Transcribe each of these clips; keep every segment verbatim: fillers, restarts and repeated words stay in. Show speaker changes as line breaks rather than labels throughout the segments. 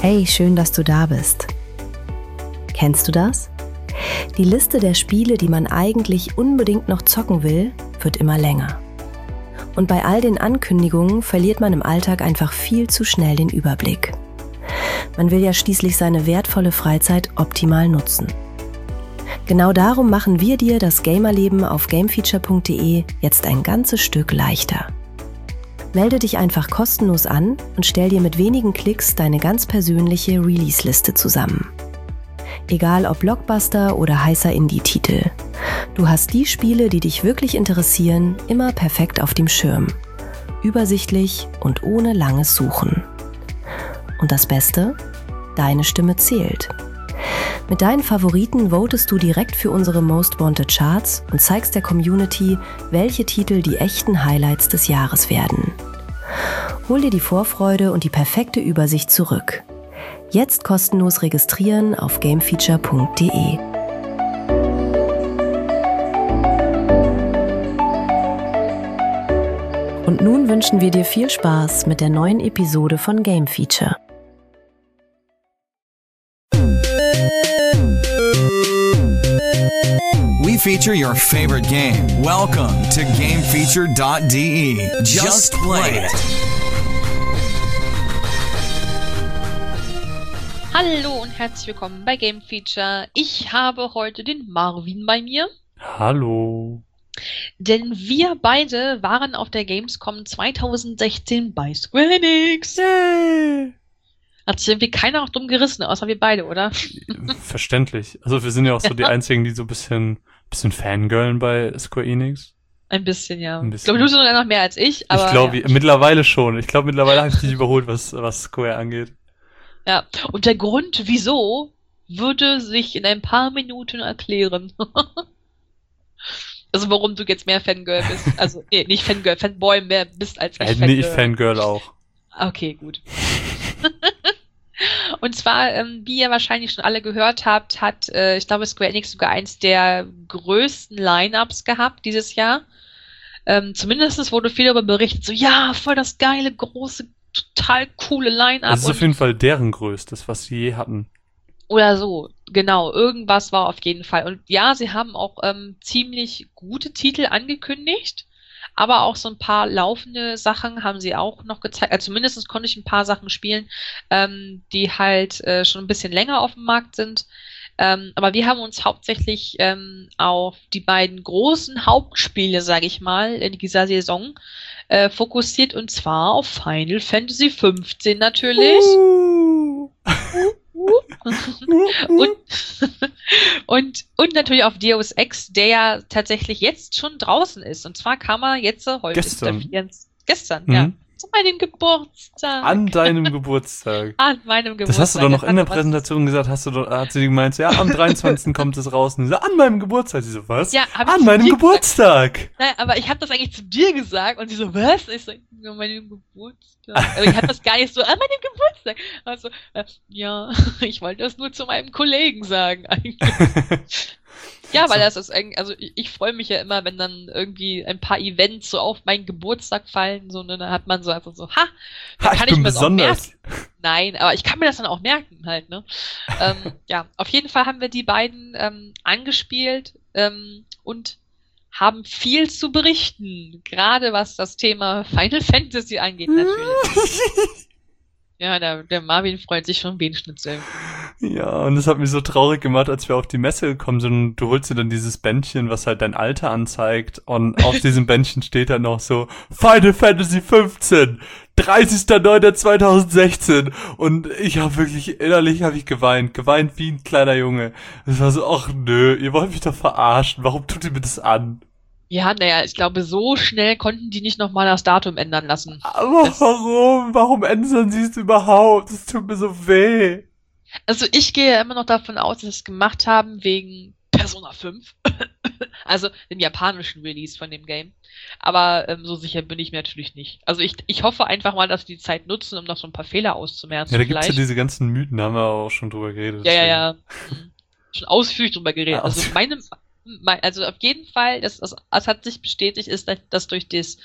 Hey, schön, dass du da bist. Kennst du das? Die Liste der Spiele, die man eigentlich unbedingt noch zocken will, wird immer länger. Und bei all den Ankündigungen verliert man im Alltag einfach viel zu schnell den Überblick. Man will ja schließlich seine wertvolle Freizeit optimal nutzen. Genau darum machen wir dir das Gamerleben auf gamefeature punkt de jetzt ein ganzes Stück leichter. Melde dich einfach kostenlos an und stell dir mit wenigen Klicks deine ganz persönliche Release-Liste zusammen. Egal ob Blockbuster oder heißer Indie-Titel. Du hast die Spiele, die dich wirklich interessieren, immer perfekt auf dem Schirm. Übersichtlich und ohne langes Suchen. Und das Beste? Deine Stimme zählt. Mit deinen Favoriten votest du direkt für unsere Most Wanted Charts und zeigst der Community, welche Titel die echten Highlights des Jahres werden. Hol dir die Vorfreude und die perfekte Übersicht zurück. Jetzt kostenlos registrieren auf gamefeature punkt de. Und nun wünschen wir dir viel Spaß mit der neuen Episode von Game Feature.
We feature your favorite game. Welcome to gamefeature dot de. Just play it.
Hallo und herzlich willkommen bei Game Feature. Ich habe heute den Marvin bei mir.
Hallo.
Denn wir beide waren auf der Gamescom zwanzig sechzehn bei Square Enix.
Yay.
Hat sich irgendwie keiner auch dumm gerissen, außer wir beide, oder?
Verständlich. Also wir sind ja auch so die Einzigen, die so ein bisschen, bisschen fangirlen bei Square Enix.
Ein bisschen, ja.
Ein bisschen.
Ich glaube, du sogar noch mehr als ich, aber...
Ich glaube,
ja.
mittlerweile schon. Ich glaube, mittlerweile habe ich dich überholt, was, was Square angeht.
Ja, und der Grund, wieso, würde sich in ein paar Minuten erklären. Also warum du jetzt mehr Fangirl bist. Also, nee, nicht Fangirl, Fanboy mehr bist als ich
äh,
Fangirl.
Nee, ich Fangirl auch.
Okay, gut. Und zwar, ähm, wie ihr wahrscheinlich schon alle gehört habt, hat, äh, ich glaube, Square Enix sogar eins der größten Line-Ups gehabt dieses Jahr. Ähm, zumindest wurde viel darüber berichtet, so, ja, voll das geile, große, total coole Line-Up.
Das ist auf jeden Fall deren größtes, was sie je hatten.
Oder so, genau, irgendwas war auf jeden Fall. Und ja, sie haben auch ähm, ziemlich gute Titel angekündigt. Aber auch so ein paar laufende Sachen haben sie auch noch gezeigt. Also zumindest konnte ich ein paar Sachen spielen, ähm, die halt äh, schon ein bisschen länger auf dem Markt sind. Ähm, aber wir haben uns hauptsächlich ähm, auf die beiden großen Hauptspiele, sage ich mal, in dieser Saison äh, fokussiert. Und zwar auf Final Fantasy fünfzehn natürlich.
Uh.
und, und, und natürlich auf Deus Ex, der ja tatsächlich jetzt schon draußen ist. Und zwar kam er jetzt, heute
gestern.
ist der vierundzwanzigste Gestern,
mhm.
ja. Zu meinem Geburtstag.
An deinem Geburtstag.
An meinem Geburtstag.
Das hast du doch noch in der
was...
Präsentation gesagt, hast du doch, hat sie gemeint, ja, am dreiundzwanzigsten kommt es raus. Und sie so, an meinem Geburtstag. Sie so, was?
Ja,
an meinem Geburtstag.
Nein, aber ich habe das eigentlich zu dir gesagt und sie so, was? Ich so, an meinem Geburtstag. Also ich habe das gar nicht so, an meinem Geburtstag. Also, äh, ja, ich wollte das nur zu meinem Kollegen sagen eigentlich. Ja, weil das ist eigentlich, also ich, ich freue mich ja immer, wenn dann irgendwie ein paar Events so auf meinen Geburtstag fallen, so, ne, dann hat man so einfach so, ha, dann
ha,
kann
ich,
ich
bin
mir das
besonders.
auch merken. Nein, aber ich kann mir das dann auch merken halt, ne. ähm, ja, auf jeden Fall haben wir die beiden ähm, angespielt ähm, und haben viel zu berichten, gerade was das Thema Final Fantasy angeht natürlich. Ja, der, der Marvin freut sich schon Besenschnitzel.
Ja, und das hat mich so traurig gemacht, als wir auf die Messe gekommen sind und du holst dir dann dieses Bändchen, was halt dein Alter anzeigt und auf diesem Bändchen steht dann noch so Final Fantasy fünfzehn, dreißigster neunter zweitausendsechzehn und ich habe wirklich, innerlich habe ich geweint, geweint wie ein kleiner Junge. Es war so, ach nö, ihr wollt mich doch verarschen, warum tut ihr mir das an?
Ja, naja, ich glaube, so schnell konnten die nicht nochmal das Datum ändern lassen.
Aber
das
warum? Warum ändern sie es überhaupt? Das tut mir so weh.
Also ich gehe ja immer noch davon aus, dass sie es gemacht haben wegen Persona fünf. Also dem japanischen Release von dem Game. Aber ähm, so sicher bin ich mir natürlich nicht. Also ich, ich hoffe einfach mal, dass die Zeit nutzen, um noch so ein paar Fehler auszumerzen.
Ja, da gibt's
vielleicht.
ja diese ganzen Mythen, da haben wir auch schon drüber geredet.
Ja, ja, ja. Mhm. Schon ausführlich drüber geredet.
Ja,
also meine, mein, also auf jeden Fall, das, das, das hat sich bestätigt, ist, dass durch das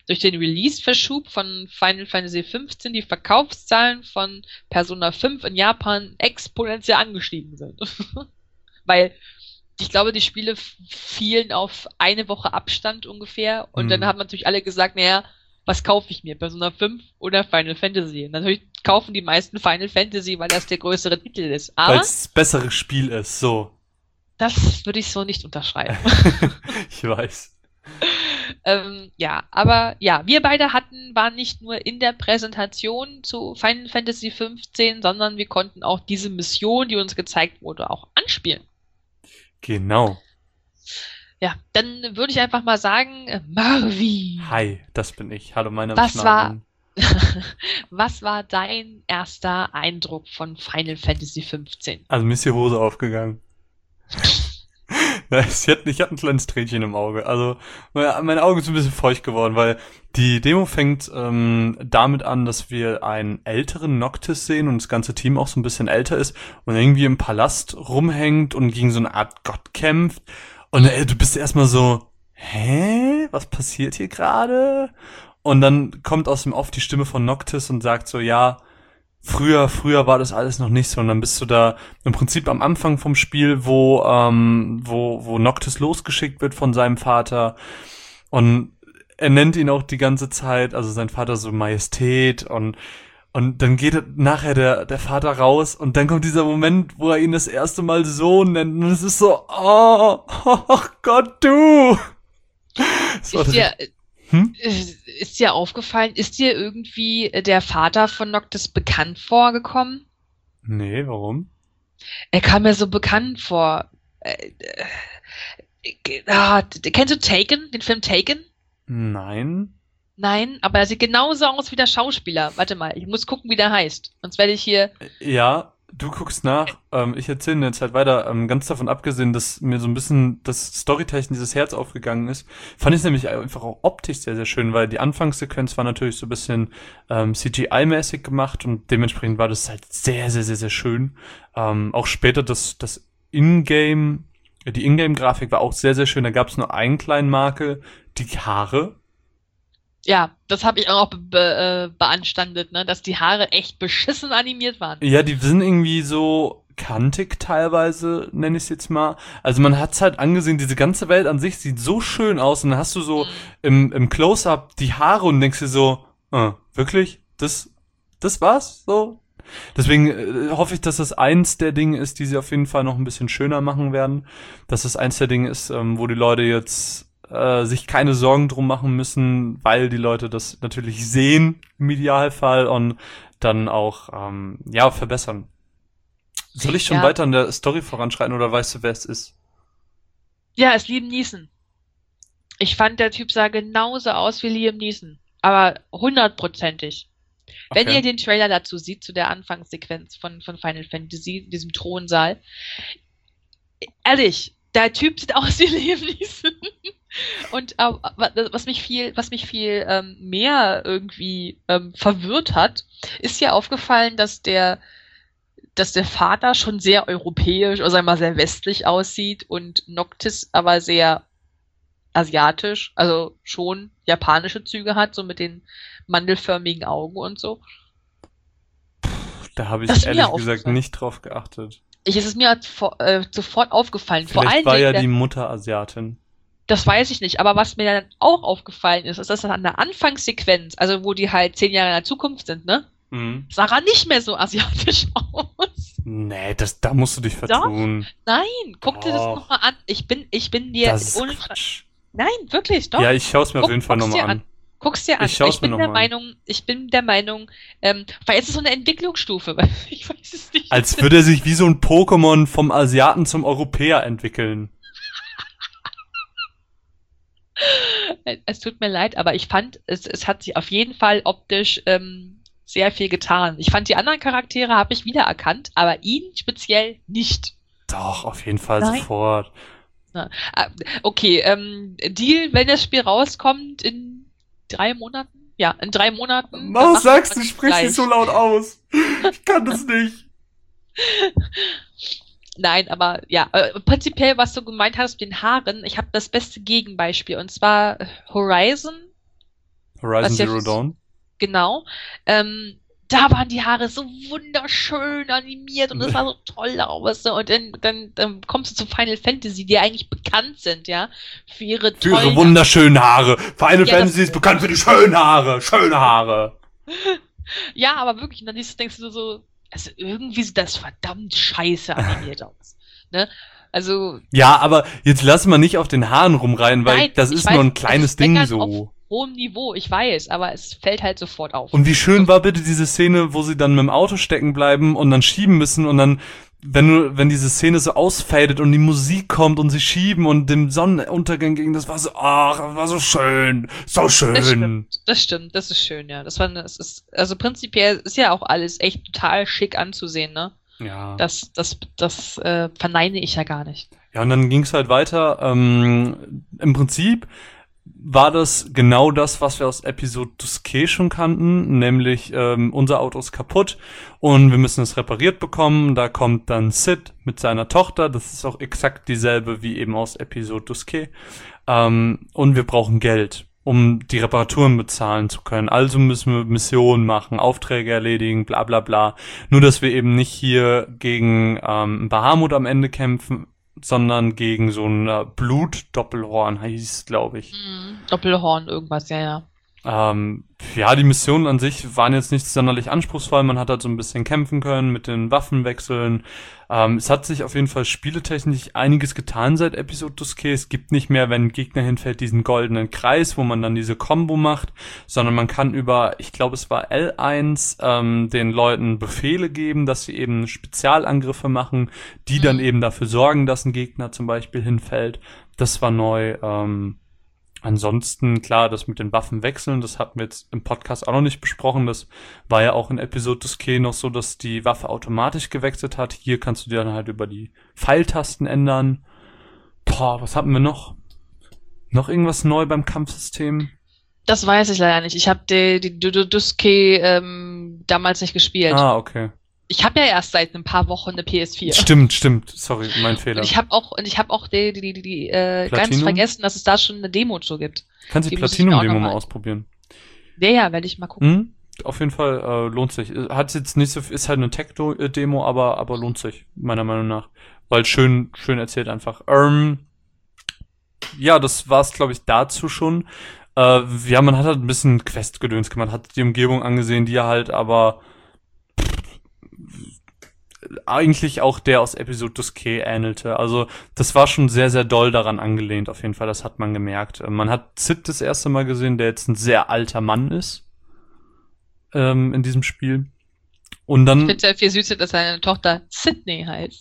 durch den Release-Verschub von Final Fantasy fünfzehn die Verkaufszahlen von Persona fünf in Japan exponentiell angestiegen sind. Weil ich glaube, die Spiele fielen auf eine Woche Abstand ungefähr und mhm. dann haben natürlich alle gesagt, naja, was kaufe ich mir, Persona fünf oder Final Fantasy? Und natürlich kaufen die meisten Final Fantasy, weil das der größere Titel ist.
Weil es das bessere Spiel ist, so.
Das würde ich so nicht unterschreiben.
Ich weiß.
ähm, ja, aber ja, wir beide hatten, waren nicht nur in der Präsentation zu Final Fantasy fünfzehn, sondern wir konnten auch diese Mission, die uns gezeigt wurde, auch anspielen.
Genau.
Ja, dann würde ich einfach mal sagen, äh, Marvin.
Hi, das bin ich. Hallo, mein Name ist
Was war, was war dein erster Eindruck von Final Fantasy fünfzehn?
Also mir ist die Hose aufgegangen. Ich hatte, ich hatte ein kleines Tränchen im Auge. Also meine Augen sind ein bisschen feucht geworden, weil die Demo fängt ähm, damit an, dass wir einen älteren Noctis sehen und das ganze Team auch so ein bisschen älter ist und irgendwie im Palast rumhängt und gegen so eine Art Gott kämpft. Und ey, du bist erstmal so, hä? Was passiert hier gerade? Und dann kommt aus dem Off die Stimme von Noctis und sagt so, ja, früher, früher war das alles noch nicht so. Und dann bist du da im Prinzip am Anfang vom Spiel, wo, ähm, wo, wo Noctis losgeschickt wird von seinem Vater. Und er nennt ihn auch die ganze Zeit, also sein Vater so Majestät und Und dann geht nachher der, der Vater raus und dann kommt dieser Moment, wo er ihn das erste Mal Sohn nennt und es ist so, oh, oh Gott, du! So,
ist, dir, hm? ist dir aufgefallen, ist dir irgendwie der Vater von Noctis bekannt vorgekommen?
Nee, warum?
Er kam mir so bekannt vor. Äh, äh, äh, kennst du Taken, den Film Taken?
Nein.
Nein, aber er sieht genauso aus wie der Schauspieler. Warte mal, ich muss gucken, wie der heißt. Sonst werde ich hier...
Ja, du guckst nach. Ähm, ich erzähle in der Zeit weiter. Ähm, ganz davon abgesehen, dass mir so ein bisschen das Storytechnik dieses Herz aufgegangen ist, fand ich es nämlich einfach auch optisch sehr, sehr schön, weil die Anfangssequenz war natürlich so ein bisschen ähm, C G I-mäßig gemacht und dementsprechend war das halt sehr, sehr, sehr, sehr schön. Ähm, auch später das, das Ingame, die Ingame-Grafik war auch sehr, sehr schön. Da gab es nur einen kleinen Makel, die Haare.
Ja, das habe ich auch be- äh, beanstandet, ne, dass die Haare echt beschissen animiert waren.
Ja, die sind irgendwie so kantig teilweise, nenne ich es jetzt mal. Also man hat's halt angesehen, diese ganze Welt an sich sieht so schön aus und dann hast du so mhm. im, im Close-Up die Haare und denkst dir so, äh, wirklich? Das, das war's? So? Deswegen äh, hoffe ich, dass das eins der Dinge ist, die sie auf jeden Fall noch ein bisschen schöner machen werden. Dass das eins der Dinge ist, ähm, wo die Leute jetzt Äh, sich keine Sorgen drum machen müssen, weil die Leute das natürlich sehen im Idealfall und dann auch ähm, ja verbessern. Soll ich schon ja. weiter in der Story voranschreiten oder weißt du, wer es ist?
Ja, es ist Liam Neeson. Ich fand, der Typ sah genauso aus wie Liam Neeson, aber hundertprozentig. Okay. Wenn ihr den Trailer dazu seht, zu der Anfangssequenz von, von Final Fantasy, diesem Thronsaal, ehrlich, der Typ sieht aus wie Liam Neeson. Und äh, was mich viel, was mich viel ähm, mehr irgendwie ähm, verwirrt hat, ist ja aufgefallen, dass der, dass der Vater schon sehr europäisch, oder sagen wir mal sehr westlich aussieht und Noctis aber sehr asiatisch, also schon japanische Züge hat, so mit den mandelförmigen Augen und so.
Da habe ich ehrlich gesagt nicht drauf geachtet.
Ich, es ist mir halt vor, äh, sofort aufgefallen.
Vielleicht
Vor allen
war
Dingen
ja
der,
die Mutter Asiatin.
Das weiß ich nicht, aber was mir dann auch aufgefallen ist, ist, dass an der Anfangssequenz, also wo die halt zehn Jahre in der Zukunft sind, ne?
Mhm.
Sah er nicht mehr so asiatisch aus.
Nee, das, da musst du dich vertun.
Doch? Nein, guck dir das nochmal an. Ich bin, ich bin dir...
Das ist Quatsch.
Nein, wirklich, doch.
Ja, ich schaue es mir
guck,
auf jeden Fall nochmal an. an.
Guck's dir an.
Ich, ich
bin
mir
der
noch
Meinung, an. ich bin der Meinung, ähm, weil es ist so eine Entwicklungsstufe, ich weiß es nicht.
Als würde er sich wie so ein Pokémon vom Asiaten zum Europäer entwickeln.
Es tut mir leid, aber ich fand, es, es hat sich auf jeden Fall optisch ähm, sehr viel getan. Ich fand, die anderen Charaktere habe ich wiedererkannt, aber ihn speziell nicht.
Doch, auf jeden Fall
Nein.
sofort.
Na, okay, ähm, Deal, wenn das Spiel rauskommt in drei Monaten? Ja, in drei Monaten.
Was sagst du? Sprich nicht so laut aus. Ich kann das nicht.
Nein, aber ja, äh, prinzipiell, was du gemeint hast mit den Haaren, ich habe das beste Gegenbeispiel und zwar Horizon
Horizon
Was ja
Zero
für-
Dawn.
Genau. Ähm, da waren die Haare so wunderschön animiert und es sah so toll aus. So. Und dann, dann, dann kommst du zu Final Fantasy, die eigentlich bekannt sind, ja, für ihre
Für ihre
tollen...
wunderschönen Haare. Final
Ja,
Fantasy
das-
ist bekannt für die schönen Haare. Schöne Haare.
Ja, aber wirklich, und dann siehst du- denkst du so, also irgendwie sieht das verdammt scheiße animiert aus. Ne? Also,
Ja, aber jetzt lass mal nicht auf den Haaren rumreiten, weil
Nein,
das
ich
ist
weiß,
nur ein
es
kleines
ist
Ding
meckern
so.
auf hohem Niveau, ich weiß, aber es fällt halt sofort auf.
Und wie schön war bitte diese Szene, wo sie dann mit dem Auto stecken bleiben und dann schieben müssen und dann, wenn du, wenn diese Szene so ausfadet und die Musik kommt und sie schieben und dem Sonnenuntergang ging, das war so, ach, das war so schön, so schön.
Das stimmt, das stimmt, das ist schön, ja. Das war, das ist, also prinzipiell ist ja auch alles echt total schick anzusehen, ne?
Ja.
Das, das, das äh, verneine ich ja gar nicht.
Ja, und dann ging's halt weiter. Ähm, im Prinzip war das genau das, was wir aus Episode Duske schon kannten, nämlich ähm, unser Auto ist kaputt und wir müssen es repariert bekommen. Da kommt dann Sid mit seiner Tochter, das ist auch exakt dieselbe wie eben aus Episode Duske. Ähm, und wir brauchen Geld, um die Reparaturen bezahlen zu können. Also müssen wir Missionen machen, Aufträge erledigen, bla bla bla. Nur, dass wir eben nicht hier gegen ähm, Bahamut am Ende kämpfen, sondern gegen so ein äh, Blut-Doppelhorn hieß es, glaube ich.
Mhm. Doppelhorn, irgendwas, ja, ja.
Ähm, ja, die Missionen an sich waren jetzt nicht sonderlich anspruchsvoll. Man hat halt so ein bisschen kämpfen können mit den Waffenwechseln. Ähm, es hat sich auf jeden Fall spieletechnisch einiges getan seit Episode Duske. Es gibt nicht mehr, wenn ein Gegner hinfällt, diesen goldenen Kreis, wo man dann diese Combo macht, sondern man kann über, ich glaube es war L eins, ähm, den Leuten Befehle geben, dass sie eben Spezialangriffe machen, die dann
Mhm.
eben dafür sorgen, dass ein Gegner zum Beispiel hinfällt. Das war neu. Ähm, Ansonsten, klar, das mit den Waffen wechseln, das hatten wir jetzt im Podcast auch noch nicht besprochen. Das war ja auch in Episode Duske noch so, dass die Waffe automatisch gewechselt hat. Hier kannst du dir dann halt über die Pfeiltasten ändern. Boah, was hatten wir noch? Noch irgendwas neu beim Kampfsystem?
Das weiß ich leider nicht. Ich habe die, die, die Duske ähm, damals nicht gespielt.
Ah, okay.
Ich habe ja erst seit ein paar Wochen eine P S vier.
Stimmt, stimmt. Sorry, mein Fehler.
Und ich habe auch, und ich habe auch die, die, die, die äh, ganz
Platinum?
vergessen, dass es da schon eine Demo zu gibt.
Kannst du die
die muss ich mir auch
Platinum-Demo
noch
mal
mal-
ausprobieren?
Ja, ja, werde ich mal gucken.
Hm? Auf jeden Fall äh, lohnt sich. Hat jetzt nicht so, ist halt eine Tech-Demo, aber aber lohnt sich meiner Meinung nach, weil schön schön erzählt einfach. Ähm, ja, das war's, glaube ich, dazu schon. Äh, ja, man hat halt ein bisschen Quest-Gedöns gemacht, hat die Umgebung angesehen, die ja halt aber eigentlich auch der aus Episode Duske ähnelte. Also das war schon sehr, sehr doll daran angelehnt, auf jeden Fall, das hat man gemerkt. Äh, Man hat Sid das erste Mal gesehen, der jetzt ein sehr alter Mann ist ähm, in diesem Spiel. Und
Ich
dann,
finde es ja viel süßer, dass seine Tochter Sydney heißt.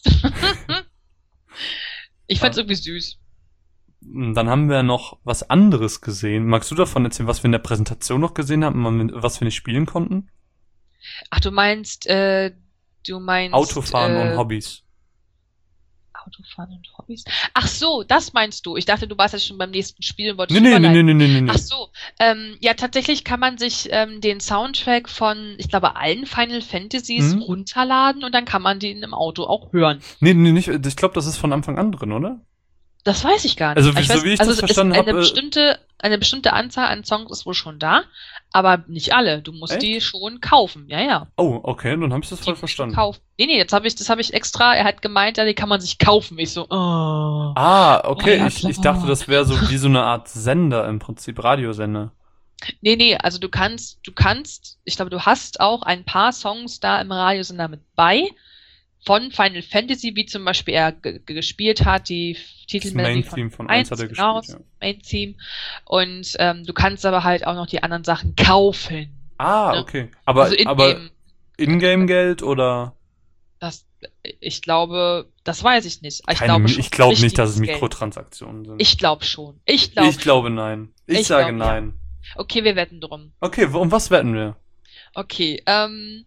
Ich fand's irgendwie süß.
dann haben wir noch was anderes gesehen. Magst du davon erzählen, was wir in der Präsentation noch gesehen haben, und was wir nicht spielen konnten?
Ach, du meinst, äh, du meinst...
Autofahren
äh,
und Hobbys.
Autofahren und Hobbys? Ach so, das meinst du. Ich dachte, du warst jetzt schon beim nächsten Spiel und
Nee,
wolltest
nee, nee, nee,
überleiten.
nee, nee, nee.
Ach so, ähm, ja, tatsächlich kann man sich ähm, den Soundtrack von, ich glaube, allen Final Fantasies
Mhm.
runterladen und dann kann man den im Auto auch hören.
Nee, nee, nicht. Ich glaube, das ist von Anfang an drin, oder?
Das weiß ich gar nicht.
Also,
Aber
wie- so wie ich
also
das
es
verstanden
ist eine
habe, äh,
bestimmte, eine bestimmte Anzahl an Songs ist wohl schon da, aber nicht alle. Du musst
Echt?
die schon kaufen. Ja, ja.
Oh, okay, dann habe ich das
Die
voll
musst du
verstanden.
kaufen. Nee, nee, jetzt habe ich, das habe ich extra, er hat gemeint, ja, die kann man sich kaufen. Ich so, oh.
Ah, okay,
Oh, ja,
ich, ich
klar.
dachte, das wäre so wie so eine Art Sender im Prinzip, Radiosender.
Nee, nee, also du kannst, du kannst, ich glaube, du hast auch ein paar Songs da im Radiosender mit bei, von Final Fantasy, wie zum Beispiel er ge- ge- gespielt hat, die
Das
Titelmelodie
Main-Theme von
eins,
eins hat er
genau,
gespielt,
das Main-Theme. Und ähm, du kannst aber halt auch noch die anderen Sachen kaufen.
Ah,
Ja.
okay. Aber,
also in
aber
dem,
Ingame-Geld oder?
das, ich glaube, das weiß ich nicht. Ich
Keine,
glaube
Mi-
schon
ich glaube nicht, dass es
richtiges Geld.
Mikrotransaktionen sind.
Ich glaube schon. Ich glaube.
ich glaube nein. Ich,
Ich
sage
glaub, ja.
nein.
Okay, wir wetten drum.
Okay, um was wetten wir?
Okay, ähm.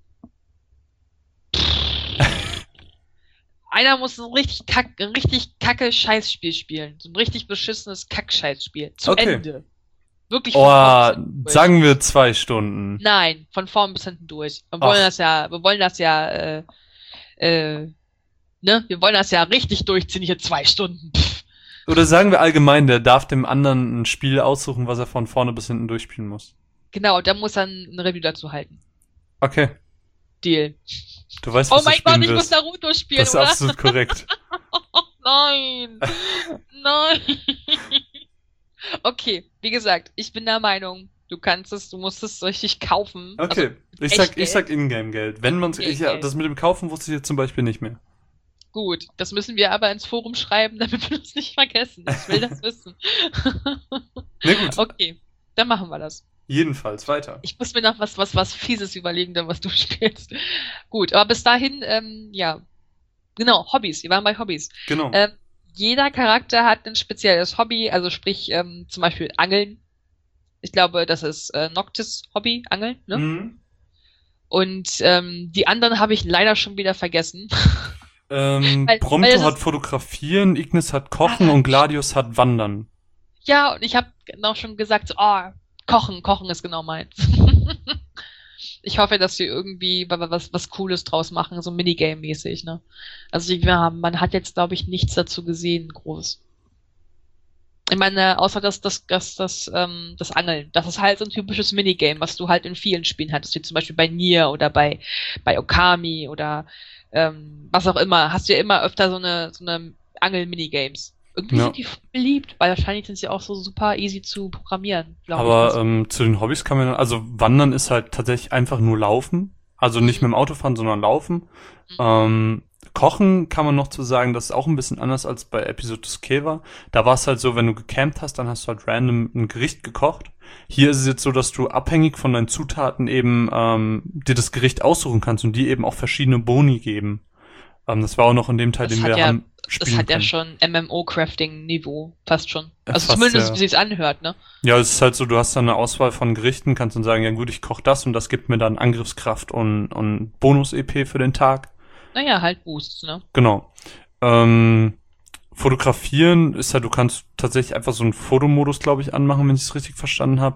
Einer muss ein richtig kack, ein richtig kacke Scheißspiel spielen. So ein richtig beschissenes Kack-Scheißspiel. Zu
Okay.
Ende. Wirklich von
Oh,
vorn bis hinten durch.
sagen wir zwei Stunden.
Nein, von vorn bis hinten durch. Wir wollen
Ach.
das ja, wir wollen das ja, äh, äh, ne? Wir wollen das ja richtig durchziehen, hier zwei Stunden. Pff.
Oder sagen wir allgemein, der darf dem anderen ein Spiel aussuchen, was er von vorne bis hinten durchspielen muss.
Genau, da muss er ein Review dazu halten.
Okay.
Deal.
Du weißt,
Oh
was
mein
du spielen
Gott, ich muss
wirst.
Naruto spielen,
Das ist
oder?
absolut korrekt.
Nein. Nein. Okay, wie gesagt, ich bin der Meinung, du kannst es, du musst es richtig kaufen.
Okay,
Also,
ich sag,
Echtgeld.
ich sag Ingame-Geld. Wenn man's, ich, ja,
Ingame-Geld.
das mit dem Kaufen wusste ich jetzt zum Beispiel nicht mehr.
Gut, das müssen wir aber ins Forum schreiben, damit wir das nicht vergessen. Ich will das wissen.
Na gut,
Okay, dann machen wir das.
jedenfalls weiter.
Ich muss mir noch was, was, was Fieses überlegen, dann was du spielst. Gut, aber bis dahin, ähm, ja. Genau, Hobbys. Wir waren bei Hobbys.
Genau.
Ähm, jeder Charakter hat ein spezielles Hobby, also sprich, ähm, zum Beispiel Angeln. Ich glaube, das ist äh, Noctis Hobby, Angeln, ne?
Mhm.
Und ähm, die anderen habe ich leider schon wieder vergessen.
Ähm,
Weil-
Prompto
weil das
hat
ist-
Fotografieren, Ignis hat Kochen
Ah.
und Gladius hat Wandern.
Ja, und ich habe noch schon gesagt, so, oh, Kochen, Kochen ist genau meins. Ich hoffe, dass sie irgendwie wa- wa- was, was Cooles draus machen, so Minigame-mäßig, ne? Also die- ja, man hat jetzt, glaube ich, nichts dazu gesehen, groß. Ich meine, außer das, das, das, das, ähm, das Angeln. Das ist halt so ein typisches Minigame, was du halt in vielen Spielen hattest, wie zum Beispiel bei Nier oder bei, bei Okami oder ähm, was auch immer. Hast du ja immer öfter so eine, so eine Angel-Minigames. Irgendwie
Ja.
sind die beliebt, weil wahrscheinlich sind sie auch so super easy zu programmieren, glaube
Aber
ich.
ähm, zu den Hobbys kann man, also Wandern ist halt tatsächlich einfach nur Laufen. Also nicht mit dem Auto fahren, sondern Laufen. Ähm, Kochen kann man noch zu sagen, das ist auch ein bisschen anders als bei Episodus Keva. Da war es halt so, wenn du gecampt hast, dann hast du halt random ein Gericht gekocht. Hier ist es jetzt so, dass du abhängig von deinen Zutaten eben ähm, dir das Gericht aussuchen kannst und die eben auch verschiedene Boni geben. Ähm, das war auch noch in dem Teil,
Das
den
hat
wir
ja-
haben
Das
spielen
hat ja
können.
schon M M O-Crafting-Niveau, fast schon.
Ja,
Also
fast,
zumindest,
ja.
wie sich's anhört, ne?
Ja, es ist halt so, du hast dann eine Auswahl von Gerichten, kannst dann sagen, ja gut, ich koche das und das gibt mir dann Angriffskraft und, und Bonus-E P für den Tag.
Naja, halt Boosts, ne?
Genau. Ähm, Fotografieren ist ja, du kannst tatsächlich einfach so einen Fotomodus, glaube ich, anmachen, wenn ich es richtig verstanden habe.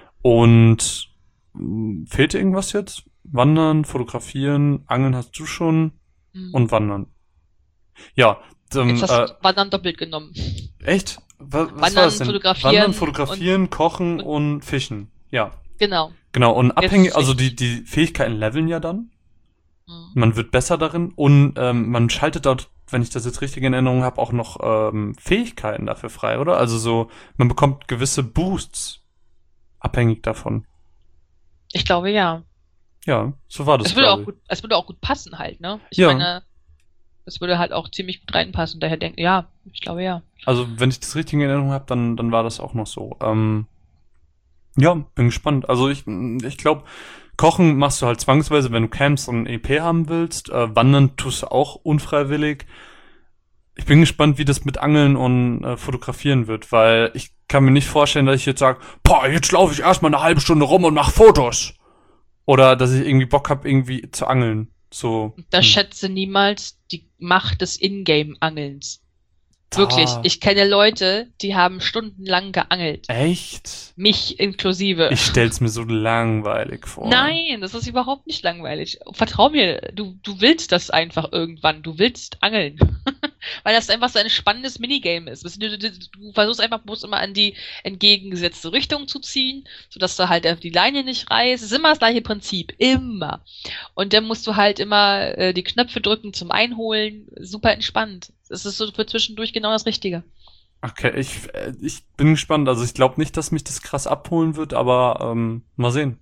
Und mh, fehlt dir irgendwas jetzt? Wandern, Fotografieren, Angeln hast du schon
Mhm.
und Wandern. Ja, ähm,
Jetzt hast
äh,
du Wandern doppelt genommen.
echt? Was, was
Wandern,
war das denn?
fotografieren
Wandern, fotografieren, kochen
und-
und fischen. Ja,
Genau.
genau. Und abhängig, also die,
richtig.
die Fähigkeiten leveln ja dann.
Mhm.
Man wird besser darin und ähm, man schaltet dort, wenn ich das jetzt richtig in Erinnerung habe, auch noch ähm, Fähigkeiten dafür frei, oder? Also so, man bekommt gewisse Boosts abhängig davon.
Ich glaube, ja.
Ja, so war das,
Es würde auch
glaube ich.
gut, es würde auch gut passen halt, ne? Ich
Ja.
meine, es würde halt auch ziemlich gut reinpassen. Daher denke ja, ich glaube ja.
Also wenn ich das richtig in Erinnerung habe, dann, dann war das auch noch so. Ähm, ja, bin gespannt. Also ich, ich glaube, Kochen machst du halt zwangsweise, wenn du campst und ein E P haben willst. Äh, Wandern tust du auch unfreiwillig. Ich bin gespannt, wie das mit Angeln und äh, Fotografieren wird, weil ich kann mir nicht vorstellen, dass ich jetzt sage, boah, jetzt laufe ich erstmal eine halbe Stunde rum und mach Fotos. Oder dass ich irgendwie Bock habe, irgendwie zu angeln. So.
Das
hm.
schätze niemals die Macht des Ingame-Angelns. Wirklich.
Ah.
Ich kenne Leute, die haben stundenlang geangelt.
Echt?
Mich inklusive.
Ich stell's mir so langweilig vor.
Nein, das ist überhaupt nicht langweilig. Vertrau mir, du, du willst das einfach irgendwann. Du willst angeln. Weil das einfach so ein spannendes Minigame ist. Du, du, du, du versuchst einfach bloß immer an die entgegengesetzte Richtung zu ziehen, sodass du halt auf die Leine nicht reißt. Es ist immer das gleiche Prinzip. Immer. Und dann musst du halt immer äh, die Knöpfe drücken zum Einholen. Super entspannt. Es ist so für zwischendurch genau das Richtige.
Okay, ich, äh, ich bin gespannt. Also ich glaube nicht, dass mich das krass abholen wird, aber ähm, mal sehen.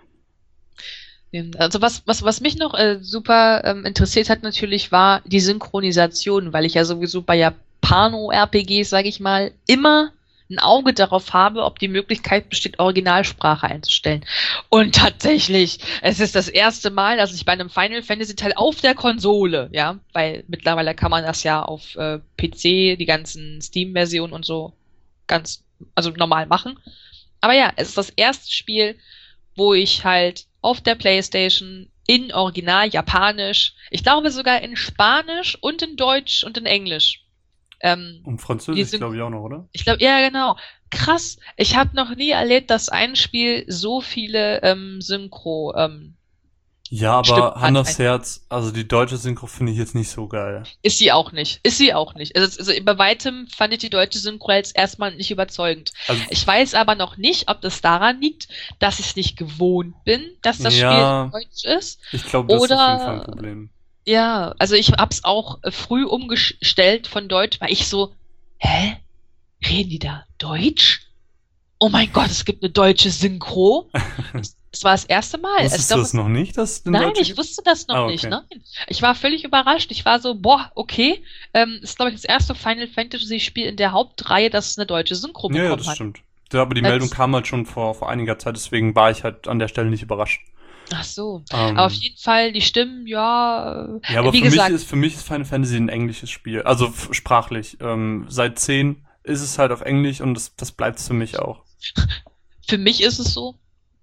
Also was, was, was mich noch äh, super ähm, interessiert hat natürlich, war die Synchronisation, weil ich ja sowieso bei Japano-R P Gs, sage ich mal, immer ein Auge darauf habe, ob die Möglichkeit besteht, Originalsprache einzustellen. Und tatsächlich, es ist das erste Mal, dass ich bei einem Final Fantasy Teil auf der Konsole, ja, weil mittlerweile kann man das ja auf äh, P C, die ganzen Steam-Versionen und so ganz, also normal machen. Aber ja, es ist das erste Spiel, wo ich halt auf der PlayStation in Original Japanisch, ich glaube sogar in Spanisch und in Deutsch und in Englisch. Ähm,
Und
Die
Französisch
sind-
glaube ich auch noch, oder?
ich glaube, ja genau. Krass. Ich habe noch nie erlebt, dass ein Spiel so viele ähm, Synchro ähm,
Ja, aber
Stimmt,
Hand
hat
aufs
ein-
Herz, also die deutsche Synchro finde ich jetzt nicht so geil.
Ist sie auch nicht. Ist sie auch nicht. Also, also bei weitem fand ich die deutsche Synchro jetzt erstmal nicht überzeugend.
Also,
Ich weiß aber noch nicht, ob das daran liegt, dass ich es nicht gewohnt bin, dass das
Ja.
Spiel Deutsch ist.
ich glaube, das ist auf
Oder-
jeden Fall ein Problem.
Ja, also ich hab's auch äh, früh umgestellt von Deutsch, weil ich so, hä? Reden die da Deutsch? Oh mein Gott, es gibt eine deutsche Synchro. Das war das erste Mal.
Wusstest
Ich
du
glaub,
das noch nicht, dass es eine
Nein,
deutsche
ich
gibt?
wusste das noch
Ah, okay.
nicht. Nein. Ich war völlig überrascht. Ich war so, boah, okay. Ähm, ist, glaube ich, das erste Final Fantasy-Spiel in der Hauptreihe, das eine deutsche Synchro
Ja, ja,
bekommen
das
hat.
stimmt. Ja, aber die
Das-
Meldung kam halt schon vor, vor einiger Zeit, deswegen war ich halt an der Stelle nicht überrascht.
Ach so.
Ähm,
Aber auf jeden Fall, die Stimmen, ja. äh,
ja, aber
wie
für
gesagt,
mich ist für mich ist Final Fantasy ein englisches Spiel, also f- sprachlich. Ähm, seit zehn ist es halt auf Englisch und das, das bleibt für mich auch.
für mich ist es so,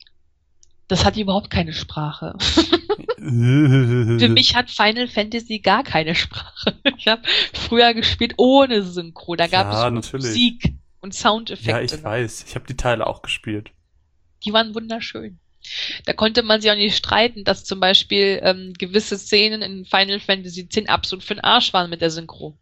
das hat überhaupt keine Sprache. Für
Für
mich hat Final Fantasy gar keine Sprache. Ich habe früher gespielt ohne Synchro. Da gab
Ja,
es nur
natürlich.
Musik und Soundeffekte.
Ja, ich weiß. Ich habe die Teile auch gespielt.
Die waren wunderschön. Da konnte man sich auch nicht streiten, dass zum Beispiel ähm, gewisse Szenen in Final Fantasy X absolut für den Arsch waren mit der Synchro.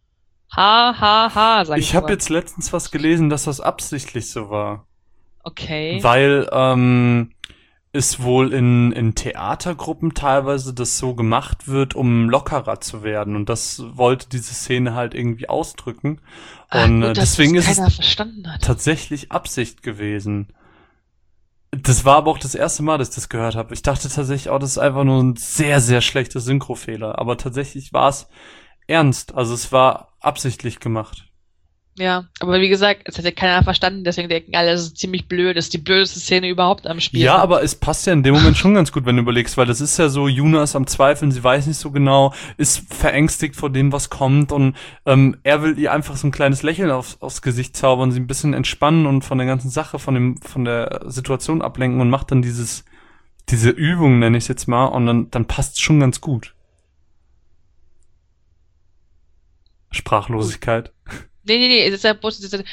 Ha, ha, ha, sag ich
Ich habe
nur.
jetzt letztens was gelesen, dass das absichtlich so war.
Okay.
Weil ähm, es wohl in, in Theatergruppen teilweise das so gemacht wird, um lockerer zu werden. Und das wollte diese Szene halt irgendwie ausdrücken.
Ah,
Und
gut,
äh,
dass
deswegen
das
ist es
keiner verstanden hat.
tatsächlich Absicht gewesen. Das war aber auch das erste Mal, dass ich das gehört habe. Ich dachte tatsächlich auch, das ist einfach nur ein sehr, sehr schlechter Synchrofehler. Aber tatsächlich war es ernst. Also es war absichtlich gemacht.
Ja, aber wie gesagt, es hat ja keiner verstanden, deswegen denken alle, das ist ziemlich blöd, das ist die blödeste Szene überhaupt am Spiel.
Ja, aber es passt ja in dem Moment schon ganz gut, wenn du überlegst, weil das ist ja so, Yuna ist am Zweifeln, sie weiß nicht so genau, ist verängstigt vor dem, was kommt und ähm, er will ihr einfach so ein kleines Lächeln aufs, aufs Gesicht zaubern, sie ein bisschen entspannen und von der ganzen Sache, von dem, von der Situation ablenken und macht dann dieses, diese Übung, nenne ich es jetzt mal, und dann, dann passt es schon ganz gut. Sprachlosigkeit.
Nee, nee, nee, es ist ja bloß, es ist,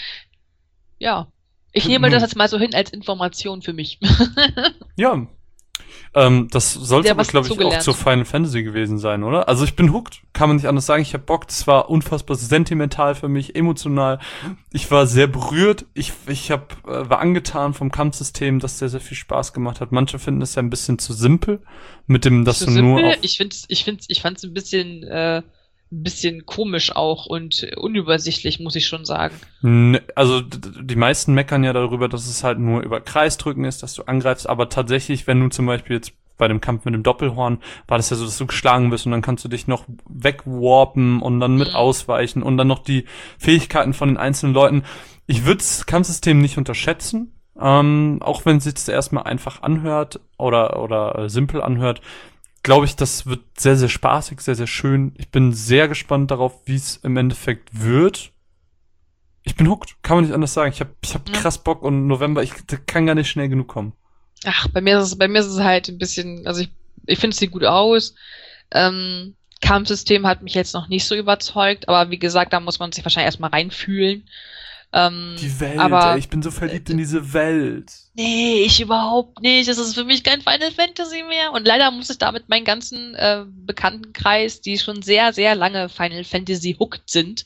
ja. Ich nehme das jetzt mal so hin als Information für mich.
Ja. Ähm, das sollte
Ja,
aber,
was
glaube ich, auch
dazugelernt.
zu Final Fantasy gewesen sein, oder? Also ich bin hooked, kann man nicht anders sagen. Ich habe Bock, das war unfassbar sentimental für mich, emotional. Ich war sehr berührt. Ich, ich hab, äh, war angetan vom Kampfsystem, das sehr, sehr viel Spaß gemacht hat. Manche finden es ja ein bisschen zu simpel, mit dem, dass
So
du nur
simpel,
auf...
ich find's, ich find's, ich fand's ein bisschen, äh, ein bisschen komisch auch und unübersichtlich, muss ich schon sagen.
Ne, Also d- d- die meisten meckern ja darüber, dass es halt nur über Kreisdrücken ist, dass du angreifst, aber tatsächlich, wenn du zum Beispiel jetzt bei dem Kampf mit dem Doppelhorn, war das ja so, dass du geschlagen wirst und dann kannst du dich noch wegwarpen und dann mit
Mhm.
ausweichen und dann noch die Fähigkeiten von den einzelnen Leuten. Ich würde das Kampfsystem nicht unterschätzen, ähm, auch wenn es sich das erstmal einfach anhört oder, oder äh, simpel anhört. Glaube ich, das wird sehr, sehr spaßig, sehr, sehr schön. Ich bin sehr gespannt darauf, wie es im Endeffekt wird. Ich bin hooked, kann man nicht anders sagen. Ich habe ich hab
Ja.
krass Bock und November, ich das kann gar nicht schnell genug kommen.
Ach, bei mir ist es, bei mir ist es halt ein bisschen, also ich, ich finde es sieht gut aus. Ähm, Kampfsystem hat mich jetzt noch nicht so überzeugt, aber wie gesagt, da muss man sich wahrscheinlich erstmal reinfühlen. Ähm,
Die Welt,
aber
ey, ich bin so verliebt in diese Welt.
nee, ich überhaupt nicht. Es ist für mich kein Final Fantasy mehr. Und leider muss ich damit meinen ganzen äh, Bekanntenkreis, die schon sehr, sehr lange Final Fantasy hooked sind,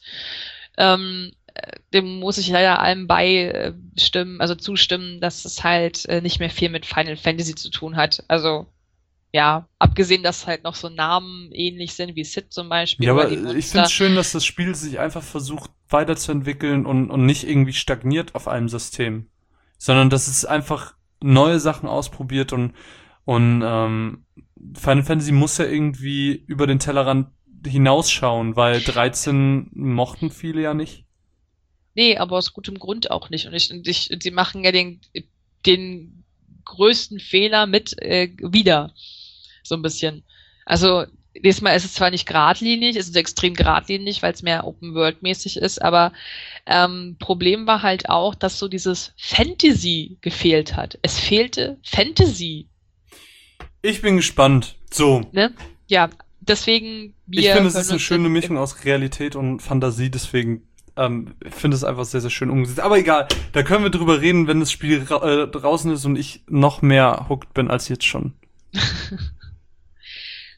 ähm, äh, dem muss ich leider allem beistimmen, also zustimmen, dass es halt äh, nicht mehr viel mit Final Fantasy zu tun hat. Also ja, abgesehen, dass halt noch so Namen ähnlich sind wie Sid zum Beispiel.
Ja,
oder
aber
die
ich
Monster.
finde es schön, dass das Spiel sich einfach versucht weiterzuentwickeln und, und nicht irgendwie stagniert auf einem System, sondern dass es einfach neue Sachen ausprobiert und, und ähm, Final Fantasy muss ja irgendwie über den Tellerrand hinausschauen, weil dreizehn mochten viele ja nicht.
Nee, aber aus gutem Grund auch nicht. Und ich, und ich, und sie machen ja den, den größten Fehler mit äh, wieder. So ein bisschen. Also, diesmal ist es zwar nicht geradlinig, es ist extrem geradlinig, weil es mehr Open-World-mäßig ist, aber ähm, Problem war halt auch, dass so dieses Fantasy gefehlt hat. Es fehlte Fantasy.
Ich bin gespannt. So.
Ne? Ja, deswegen wir
Ich finde, es
hören
ist eine
uns
schöne
in-
Mischung aus Realität und Fantasie, deswegen ähm, ich finde es einfach sehr, sehr schön umgesetzt. Aber egal, da können wir drüber reden, wenn das Spiel ra äh, draußen ist und ich noch mehr hooked bin als jetzt schon.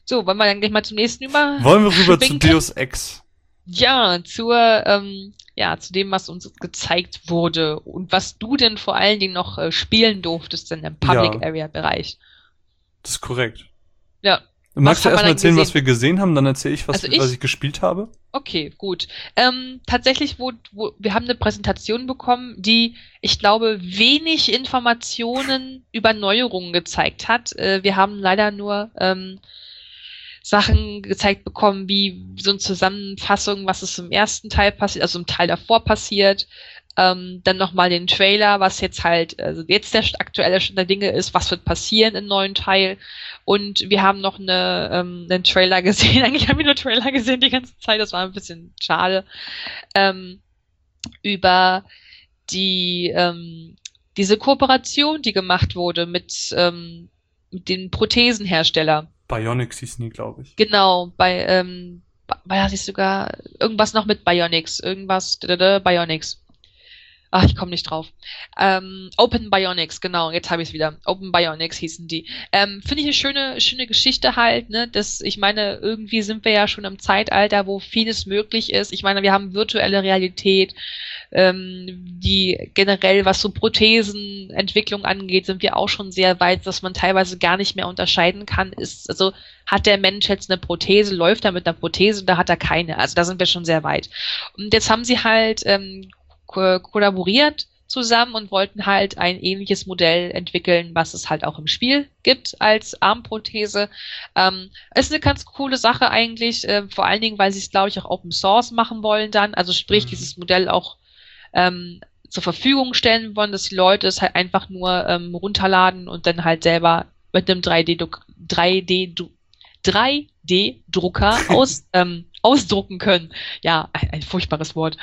So, wollen wir dann gleich mal zum nächsten über...
Wollen wir rüber zu
schwenken?
Deus Ex?
Ja, zur, ähm, ja, zu dem, was uns gezeigt wurde und was du denn vor allen Dingen noch äh, spielen durftest in dem Public
Ja.
Area Bereich.
Das ist korrekt.
Ja.
Magst du
haben wir
erstmal
dann
erzählen,
gesehen?
was wir gesehen haben? Dann erzähle ich, was,
Also ich-
was ich gespielt habe.
Okay, gut. Ähm, tatsächlich, wo, wo, wir haben eine Präsentation bekommen, die, ich glaube, wenig Informationen über Neuerungen gezeigt hat. Äh, wir haben leider nur ähm, Sachen gezeigt bekommen, wie so eine Zusammenfassung, was ist im ersten Teil passiert, also im Teil davor passiert. Ähm, dann nochmal den Trailer, was jetzt halt, also jetzt der aktuelle Stand der Dinge ist, was wird passieren im neuen Teil. Und wir haben noch eine, ähm, einen Trailer gesehen. Eigentlich haben wir nur Trailer gesehen die ganze Zeit. Das war ein bisschen schade. Ähm, über die, ähm, diese Kooperation, die gemacht wurde mit, ähm, mit den Prothesenhersteller.
Bionics hieß nie, glaube ich.
Genau, bei, ähm, bei, hatte ich sogar irgendwas noch mit Bionics. Irgendwas, d -d -d, Bionics. Ach, ich komme nicht drauf. Ähm, Open Bionics, genau, jetzt habe ich es wieder. Open Bionics hießen die. Ähm, Finde ich eine schöne, schöne Geschichte halt, ne? Das, ich meine, irgendwie sind wir ja schon im Zeitalter, wo vieles möglich ist. Ich meine, wir haben virtuelle Realität, ähm, die generell, was so Prothesenentwicklung angeht, sind wir auch schon sehr weit, dass man teilweise gar nicht mehr unterscheiden kann. Ist, also hat der Mensch jetzt eine Prothese, läuft er mit einer Prothese oder hat er keine? Also da sind wir schon sehr weit. Und jetzt haben sie halt ähm, ko kollaboriert zusammen und wollten halt ein ähnliches Modell entwickeln, was es halt auch im Spiel gibt als Armprothese. Ähm, ist eine ganz coole Sache eigentlich, äh, vor allen Dingen, weil sie es, glaube ich, auch Open Source machen wollen dann, also sprich,
Mhm.
dieses Modell auch ähm, zur Verfügung stellen wollen, dass die Leute es halt einfach nur ähm, runterladen und dann halt selber mit einem drei D drei D Drucker aus, ähm, ausdrucken können. Ja, ein, ein furchtbares Wort.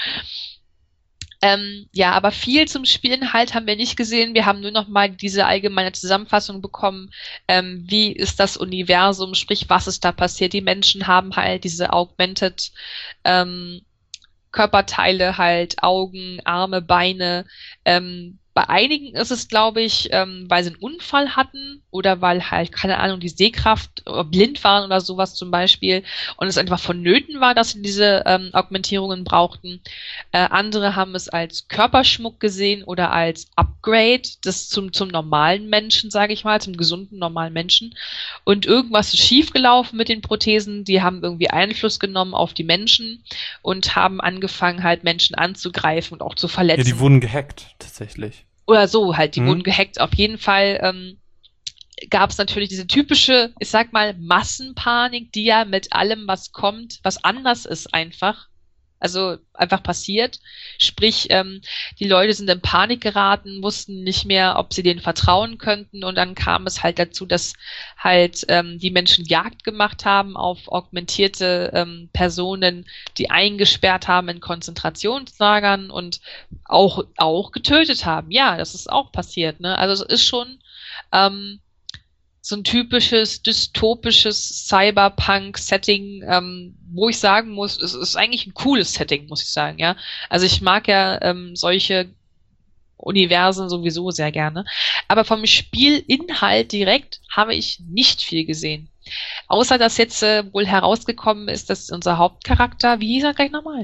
Ähm, ja, aber viel zum Spielinhalt haben wir nicht gesehen. Wir haben nur noch mal diese allgemeine Zusammenfassung bekommen. Ähm, wie ist das Universum, sprich, was ist da passiert? Die Menschen haben halt diese augmented ähm, Körperteile, halt Augen, Arme, Beine. Ähm, bei einigen ist es, glaube ich, ähm, weil sie einen Unfall hatten oder weil halt, keine Ahnung, die Sehkraft oder blind waren oder sowas zum Beispiel und es einfach vonnöten war, dass sie diese ähm, Augmentierungen brauchten. Äh, andere haben es als Körperschmuck gesehen oder als Upgrade das zum, zum normalen Menschen, sage ich mal, zum gesunden normalen Menschen. Und irgendwas ist schiefgelaufen mit den Prothesen. Die haben irgendwie Einfluss genommen auf die Menschen und haben angefangen, halt Menschen anzugreifen und auch zu verletzen.
Ja, die wurden gehackt, tatsächlich.
Oder so halt, die
Mhm.
wurden gehackt. Auf jeden Fall ähm, gab es natürlich diese typische, ich sag mal, Massenpanik, die ja mit allem, was kommt, was anders ist einfach, also einfach passiert. Sprich, ähm, die Leute sind in Panik geraten, wussten nicht mehr, ob sie denen vertrauen könnten und dann kam es halt dazu, dass halt ähm, die Menschen Jagd gemacht haben auf augmentierte ähm, Personen, die eingesperrt haben in Konzentrationslagern und auch, auch getötet haben. Ja, das ist auch passiert, ne? Also es ist schon ähm, so ein typisches dystopisches Cyberpunk-Setting, ähm, wo ich sagen muss, es ist eigentlich ein cooles Setting, muss ich sagen, ja. Also ich mag ja ähm, solche Universen sowieso sehr gerne. Aber vom Spielinhalt direkt habe ich nicht viel gesehen. Außer, dass jetzt äh, wohl herausgekommen ist, dass unser Hauptcharakter, wie hieß er gleich nochmal?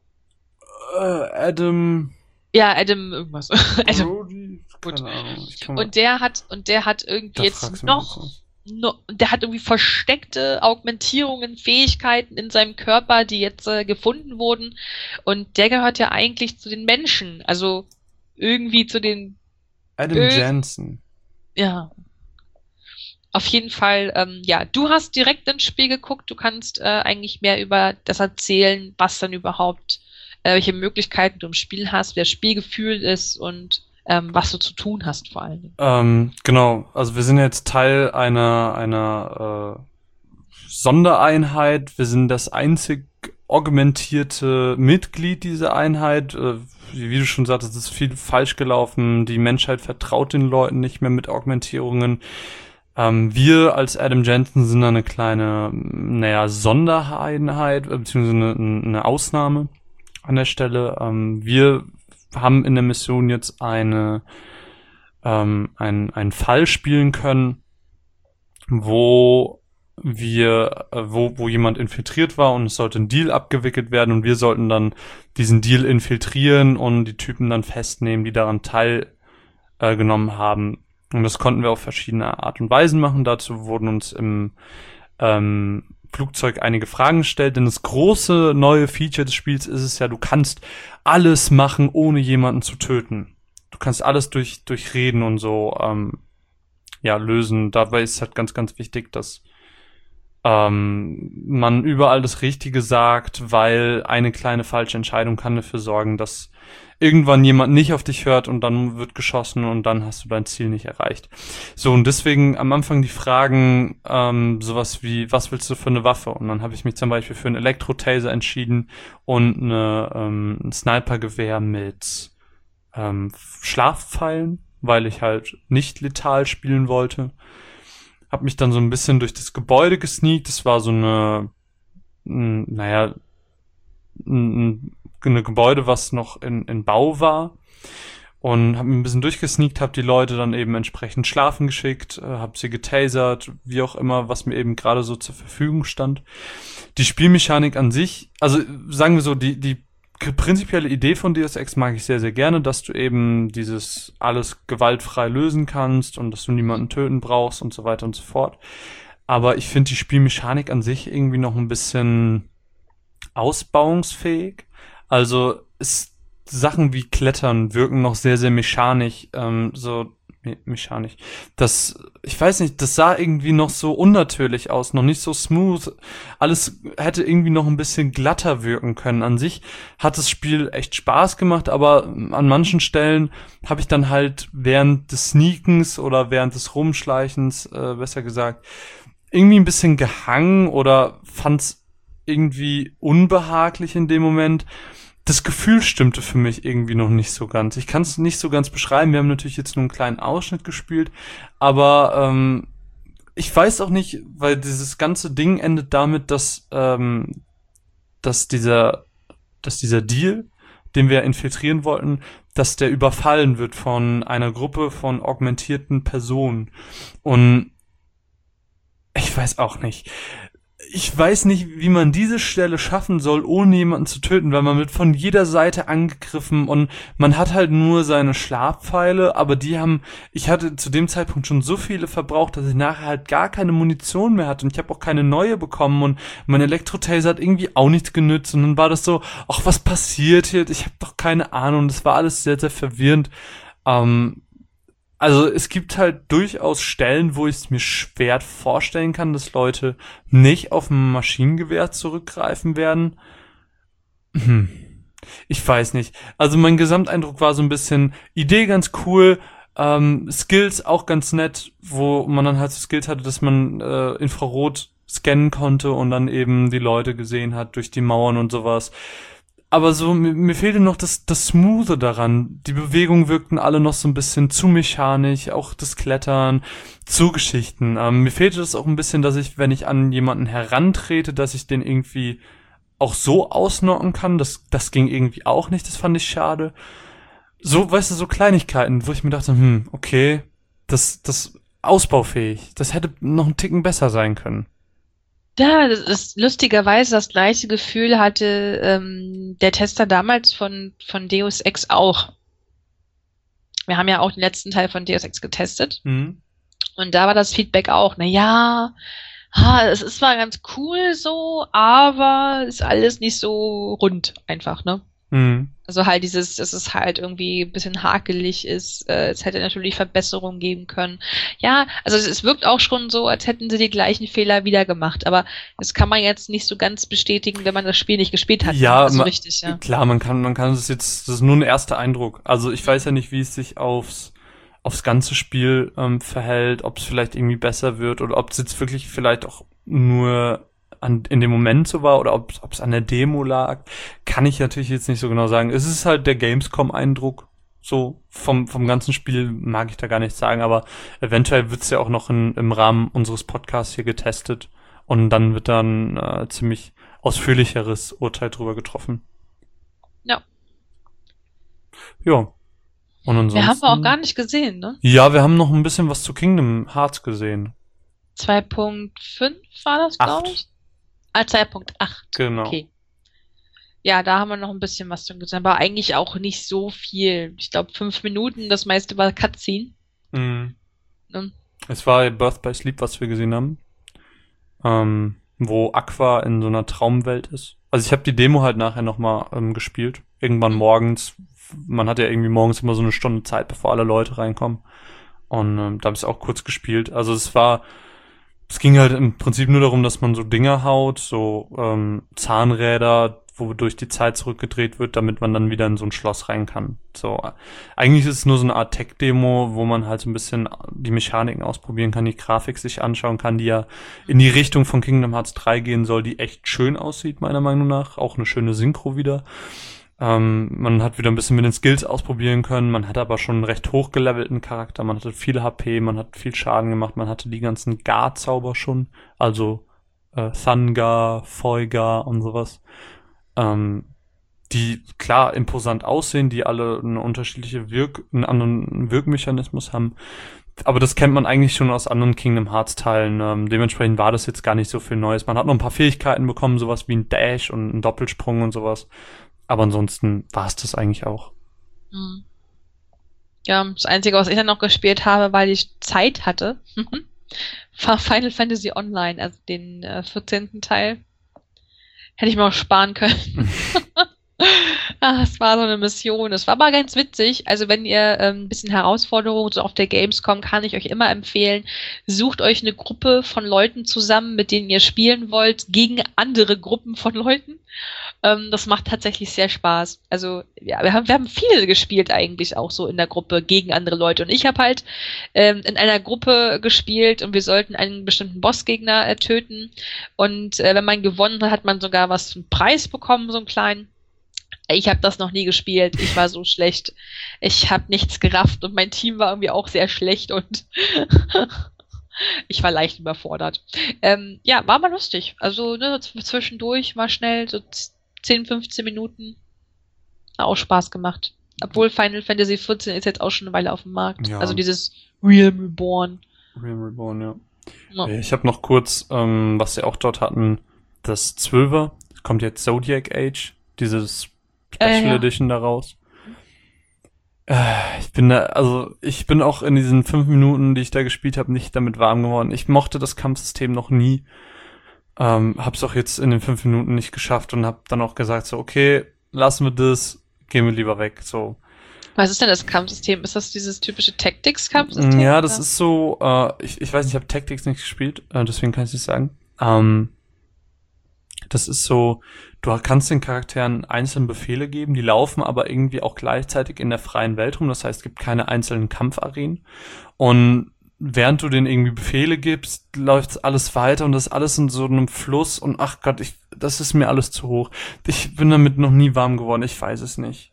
Äh, Adam...
Ja, Adam irgendwas. Adam.
Brody?
Gut.
Keine Ahnung. Ich kann mal-
Und der hat, und der hat irgendwie
Da fragst
jetzt
du mich
noch,
was.
noch, der hat irgendwie versteckte Augmentierungen, Fähigkeiten in seinem Körper, die jetzt äh, gefunden wurden. Und der gehört ja eigentlich zu den Menschen. Also irgendwie zu den,
Adam
Ö-
Jensen.
ja. Auf jeden Fall, ähm, ja, du hast direkt ins Spiel geguckt, du kannst äh, eigentlich mehr über das erzählen, was dann überhaupt, äh, welche Möglichkeiten du im Spiel hast, wie das Spielgefühl ist und ähm, was du zu tun hast vor allen Dingen.
Ähm, genau, also wir sind jetzt Teil einer, einer äh, Sondereinheit. Wir sind das einzig augmentierte Mitglied dieser Einheit. Äh, wie, wie du schon sagtest, es ist viel falsch gelaufen. Die Menschheit vertraut den Leuten nicht mehr mit Augmentierungen. Ähm, wir als Adam Jensen sind eine kleine, naja, Sondereinheit, äh, beziehungsweise eine, eine Ausnahme an der Stelle. Ähm, wir haben in der Mission jetzt eine ähm, ein, einen Fall spielen können, wo wir, äh, wo, wo jemand infiltriert war und es sollte ein Deal abgewickelt werden und wir sollten dann diesen Deal infiltrieren und die Typen dann festnehmen, die daran teilgenommen äh, haben. Und das konnten wir auf verschiedene Art und Weisen machen. Dazu wurden uns im ähm, Flugzeug einige Fragen gestellt, denn das große neue Feature des Spiels ist es ja, du kannst alles machen, ohne jemanden zu töten. Du kannst alles durch, durch Reden und so ähm, ja, lösen. Dabei ist halt ganz, ganz wichtig, dass ähm, man überall das Richtige sagt, weil eine kleine falsche Entscheidung kann dafür sorgen, dass irgendwann jemand nicht auf dich hört und dann wird geschossen und dann hast du dein Ziel nicht erreicht. So, und deswegen am Anfang die Fragen, ähm, sowas wie, was willst du für eine Waffe? Und dann habe ich mich zum Beispiel für einen Elektro-Taser entschieden und eine, ähm, ein Snipergewehr mit ähm, Schlafpfeilen, weil ich halt nicht letal spielen wollte. Hab mich dann so ein bisschen durch das Gebäude gesneakt. Das war so eine, n, naja, n, eine Gebäude, was noch in, in Bau war. Und habe mich ein bisschen durchgesneakt, habe die Leute dann eben entsprechend schlafen geschickt, äh, habe sie getasert, wie auch immer, was mir eben gerade so zur Verfügung stand. Die Spielmechanik an sich, also sagen wir so, die die prinzipielle Idee von Deus Ex mag ich sehr, sehr gerne, dass du eben dieses alles gewaltfrei lösen kannst und dass du niemanden töten brauchst und so weiter und so fort. Aber ich finde die Spielmechanik an sich irgendwie noch ein bisschen ausbauungsfähig. Also es, Sachen wie Klettern wirken noch sehr, sehr mechanisch, ähm, so me- mechanisch. Das, ich weiß nicht, das sah irgendwie noch so unnatürlich aus, noch nicht so smooth. Alles hätte irgendwie noch ein bisschen glatter wirken können. An sich hat das Spiel echt Spaß gemacht, aber an manchen Stellen habe ich dann halt während des Sneakens oder während des Rumschleichens, äh, besser gesagt, irgendwie ein bisschen gehangen oder fand's irgendwie unbehaglich in dem Moment. Das Gefühl stimmte für mich irgendwie noch nicht so ganz. Ich kann es nicht so ganz beschreiben. Wir haben natürlich jetzt nur einen kleinen Ausschnitt gespielt, aber ähm, ich weiß auch nicht, weil dieses ganze Ding endet damit, dass ähm, dass dieser dass dieser Deal, den wir infiltrieren wollten, dass der überfallen wird von einer Gruppe von augmentierten Personen. Und ich weiß auch nicht. Ich weiß nicht, wie man diese Stelle schaffen soll, ohne jemanden zu töten, weil man wird von jeder Seite angegriffen und man hat halt nur seine Schlafpfeile, aber die haben, ich hatte zu dem Zeitpunkt schon so viele verbraucht, dass ich nachher halt gar keine Munition mehr hatte und ich habe auch keine neue bekommen und mein Elektro-Taser hat irgendwie auch nichts genützt und dann war das so, ach, was passiert hier? Ich habe doch keine Ahnung, das war alles sehr, sehr verwirrend. Ähm, Also es gibt halt durchaus Stellen, wo ich es mir schwer vorstellen kann, dass Leute nicht auf ein Maschinengewehr zurückgreifen werden. Hm. Ich weiß nicht. Also mein Gesamteindruck war so ein bisschen, Idee ganz cool, ähm, Skills auch ganz nett, wo man dann halt so Skills hatte, dass man äh, Infrarot scannen konnte und dann eben die Leute gesehen hat durch die Mauern und sowas. Aber so, mir, mir fehlte noch das, das Smoothe daran. Die Bewegungen wirkten alle noch so ein bisschen zu mechanisch, auch das Klettern, zu Geschichten. Ähm, mir fehlte das auch ein bisschen, dass ich, wenn ich an jemanden herantrete, dass ich den irgendwie auch so ausnocken kann. Das, das ging irgendwie auch nicht, das fand ich schade. So, weißt du, so Kleinigkeiten, wo ich mir dachte, hm, okay, das, das ausbaufähig. Das hätte noch einen Ticken besser sein können.
Ja, das ist lustigerweise das gleiche Gefühl hatte ähm, der Tester damals von, von Deus Ex auch. Wir haben ja auch den letzten Teil von Deus Ex getestet.
Mhm.
Und da war das Feedback auch, na ja, ha, es ist zwar ganz cool so, aber ist alles nicht so rund einfach, ne?
Mhm.
Also halt dieses, dass es halt irgendwie ein bisschen hakelig ist. Äh, es hätte natürlich Verbesserungen geben können. Ja, also es, es wirkt auch schon so, als hätten sie die gleichen Fehler wieder gemacht. Aber das kann man jetzt nicht so ganz bestätigen, wenn man das Spiel nicht gespielt hat.
Ja,
also
ma-
richtig, ja.
Klar, man kann, man kann es jetzt, das ist nur ein erster Eindruck. Also ich weiß ja nicht, wie es sich aufs, aufs ganze Spiel ähm, verhält, ob es vielleicht irgendwie besser wird oder ob es jetzt wirklich vielleicht auch nur an, in dem Moment so war oder ob es an der Demo lag, kann ich natürlich jetzt nicht so genau sagen. Es ist halt der Gamescom-Eindruck. So vom vom ganzen Spiel mag ich da gar nichts sagen, aber eventuell wird's ja auch noch in, im Rahmen unseres Podcasts hier getestet und dann wird dann äh, ziemlich ausführlicheres Urteil drüber getroffen.
Ja.
Ja. Und ansonsten,
Wir haben wir auch gar nicht gesehen, ne?
ja, wir haben noch ein bisschen was zu Kingdom Hearts gesehen.
zwei Punkt fünf war das, glaube ich. Ah, zwei Punkt acht.
Genau.
Okay. Ja, da haben wir noch ein bisschen was drin gesehen, aber eigentlich auch nicht so viel. Ich glaube, fünf Minuten, das meiste war Cutscene.
Mhm.
Ne?
Es war Birth by Sleep, was wir gesehen haben. Ähm, wo Aqua in so einer Traumwelt ist. Also ich habe die Demo halt nachher nochmal ähm, gespielt. Irgendwann morgens. Man hat ja irgendwie morgens immer so eine Stunde Zeit, bevor alle Leute reinkommen. Und ähm, da habe ich es auch kurz gespielt. Also es war, es ging halt im Prinzip nur darum, dass man so Dinger haut, so ähm, Zahnräder, wodurch die Zeit zurückgedreht wird, damit man dann wieder in so ein Schloss rein kann. So, eigentlich ist es nur so eine Art Tech-Demo, wo man halt so ein bisschen die Mechaniken ausprobieren kann, die Grafik sich anschauen kann, die ja in die Richtung von Kingdom Hearts drei gehen soll, die echt schön aussieht, meiner Meinung nach. Auch eine schöne Synchro wieder. Ähm, man hat wieder ein bisschen mit den Skills ausprobieren können, man hat aber schon einen recht hochgelevelten Charakter, man hatte viel H P, man hat viel Schaden gemacht, man hatte die ganzen Gar-Zauber schon, also äh, Thungar, Foigar und sowas. Ähm, die klar imposant aussehen, die alle eine unterschiedliche Wirk, einen anderen Wirkmechanismus haben. Aber das kennt man eigentlich schon aus anderen Kingdom Hearts Teilen. Ähm, dementsprechend war das jetzt gar nicht so viel Neues. Man hat noch ein paar Fähigkeiten bekommen, sowas wie ein Dash und ein Doppelsprung und sowas. Aber ansonsten war es das eigentlich auch.
Mhm. Ja, das Einzige, was ich dann noch gespielt habe, weil ich Zeit hatte, war Final Fantasy Online, also den äh, vierzehnten Teil. Hätte ich mir auch sparen können. Ach, es war so eine Mission. Es war aber ganz witzig. Also wenn ihr ähm, ein bisschen Herausforderungen so auf der Gamescom, kann ich euch immer empfehlen, sucht euch eine Gruppe von Leuten zusammen, mit denen ihr spielen wollt, gegen andere Gruppen von Leuten. Ähm, das macht tatsächlich sehr Spaß. Also ja, wir haben, wir haben viele gespielt eigentlich auch so in der Gruppe gegen andere Leute. Und ich habe halt ähm, in einer Gruppe gespielt und wir sollten einen bestimmten Bossgegner äh, töten. Und äh, wenn man gewonnen hat, hat man sogar was für einen Preis bekommen, so einen kleinen. Ich habe das noch nie gespielt. Ich war so schlecht. Ich habe nichts gerafft und mein Team war irgendwie auch sehr schlecht und ich war leicht überfordert. Ähm, ja, war mal lustig. Also ne, zwischendurch mal schnell so zehn, fünfzehn Minuten. Hat auch Spaß gemacht. Obwohl Final Fantasy vierzehn ist jetzt auch schon eine Weile auf dem Markt.
Ja.
Also dieses Realm Reborn.
Realm Reborn, ja.
Ja.
Ich habe noch kurz, ähm, was sie auch dort hatten, das Zwölfer. Kommt jetzt Zodiac Age. Dieses Special
Äh, ja.
Edition daraus. Äh, ich bin da, also ich bin auch in diesen fünf Minuten, die ich da gespielt habe, nicht damit warm geworden. Ich mochte das Kampfsystem noch nie. Ähm, hab's auch jetzt in den fünf Minuten nicht geschafft und hab dann auch gesagt so, okay, lassen wir das, gehen wir lieber weg, so.
Was ist denn das Kampfsystem? Ist das dieses typische Tactics-Kampfsystem?
Ja, das
oder?
ist so, äh, ich, ich weiß nicht, ich habe Tactics nicht gespielt, äh, deswegen kann ich nicht sagen. Ähm, das ist so, du kannst den Charakteren einzelne Befehle geben, die laufen aber irgendwie auch gleichzeitig in der freien Welt rum. Das heißt, es gibt keine einzelnen Kampfarenen. Und während du denen irgendwie Befehle gibst, läuft alles weiter und das ist alles in so einem Fluss. Und ach Gott, ich, das ist mir alles zu hoch. Ich bin damit noch nie warm geworden, ich weiß es nicht.